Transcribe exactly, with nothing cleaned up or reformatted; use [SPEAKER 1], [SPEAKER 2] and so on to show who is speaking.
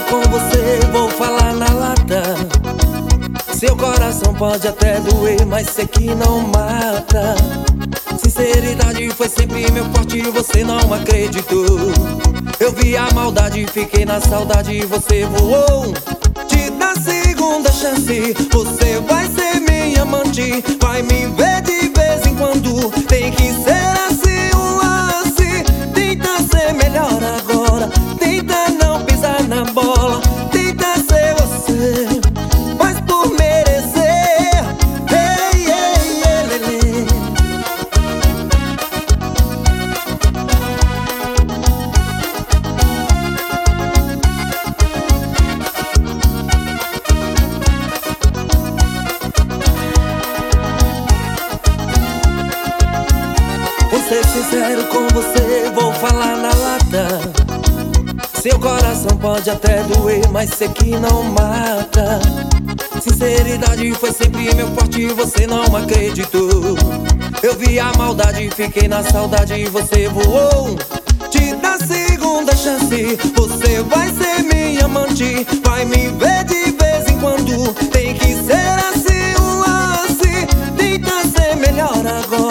[SPEAKER 1] com você, vou falar na lata. Seu coração pode até doer, mas sei que não mata. Sinceridade foi sempre meu forte, você não acreditou. Eu vi a maldade, fiquei na saudade e você voou. Te dá segunda chance, você vai ser minha amante. Vai me ver de vez em quando, tem que ser assim um lance. Tenta ser melhor agora, tenta não pisar na bola. Tenta ser você, mas por merecer. Hey, hey, hey, lele. Vou ser sincero com você, vou falar na lata. Seu coração pode até doer, mas sei que não mata. Sinceridade foi sempre meu forte, você não acreditou. Eu vi a maldade, fiquei na saudade e você voou. Te dá segunda chance, você vai ser minha amante. Vai me ver de vez em quando, tem que ser assim um lance. Tenta ser melhor agora.